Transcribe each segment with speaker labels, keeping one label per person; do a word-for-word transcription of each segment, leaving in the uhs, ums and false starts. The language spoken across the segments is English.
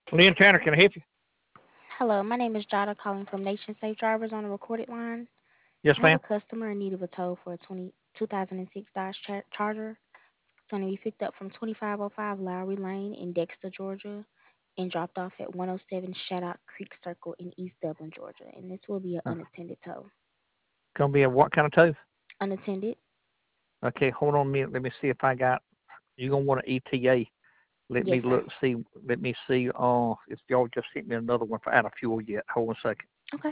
Speaker 1: Lynn Tanner, can I help you?
Speaker 2: Hello, my name is Jada calling from Nation Safe Drivers on a recorded line.
Speaker 1: Yes,
Speaker 2: I have
Speaker 1: ma'am.
Speaker 2: a customer in need of a tow for a twenty, two thousand six Dodge Char- Charger. It's going to be picked up from twenty-five oh five Lowry Lane in Dexter, Georgia, and dropped off at one oh seven Shadow Creek Circle in East Dublin, Georgia. And this will be an
Speaker 1: Uh,
Speaker 2: unattended tow.
Speaker 1: Gonna be a what kind of tow?
Speaker 2: Unattended?
Speaker 1: Okay, hold on a minute. Let me see if I got. You gonna want an E T A? Let
Speaker 2: Yes,
Speaker 1: me
Speaker 2: sir.
Speaker 1: look. See. Let me see. Uh, if y'all just sent me another one for out of fuel yet. Hold on a second.
Speaker 2: Okay.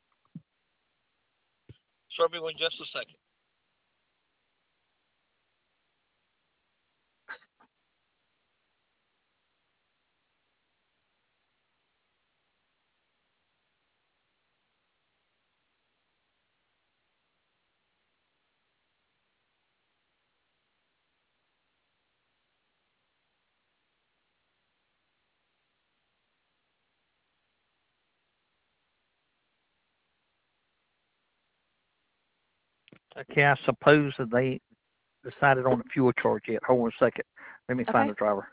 Speaker 1: Serve me one just a second. Okay, I suppose that they decided on the fuel charge yet. Hold on a second. Let me find
Speaker 2: Okay.
Speaker 1: the driver.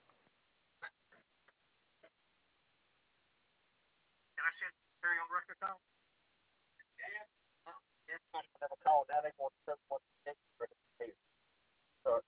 Speaker 1: Can I send Terry on record call? Yes, I have a call. Now they want to what uh,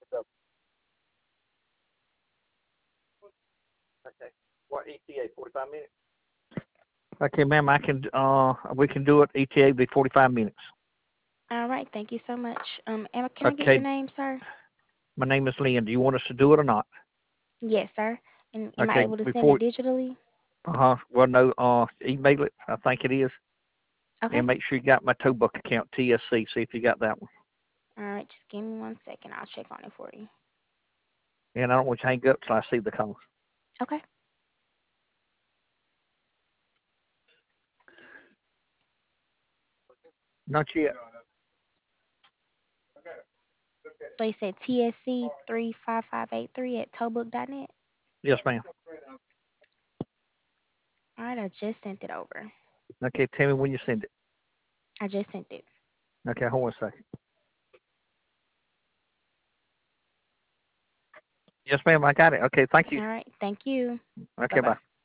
Speaker 1: okay. What E T A? Forty-five minutes. Okay, ma'am. I can. Uh, we can do it. E T A be forty-five minutes.
Speaker 2: All right. Thank you so much. Um, Emma, can I get your
Speaker 1: Okay.
Speaker 2: name, sir?
Speaker 1: My name is Lynn. Do you want us to do it or not?
Speaker 2: Yes, sir. And am I
Speaker 1: Okay.
Speaker 2: able to send
Speaker 1: Before.
Speaker 2: it digitally?
Speaker 1: Uh huh. Well, no. Uh, email it. I think it is.
Speaker 2: Okay.
Speaker 1: And make sure you got my tow book account T S C. See if you got that one.
Speaker 2: All right. Just give me one second. I'll check on it for you.
Speaker 1: And I don't want you to hang up till I see the call.
Speaker 2: Okay.
Speaker 1: Not yet.
Speaker 2: So you said T S C three five five eight three at towbook dot net.
Speaker 1: Yes, ma'am.
Speaker 2: All right, I just sent it over.
Speaker 1: Okay. Tell me when you send it.
Speaker 2: I just sent it.
Speaker 1: Okay. Hold on a second. Yes, ma'am. I got it. Okay. Thank you.
Speaker 2: All right, thank you. Bye
Speaker 1: Okay.
Speaker 2: bye.
Speaker 1: Bye.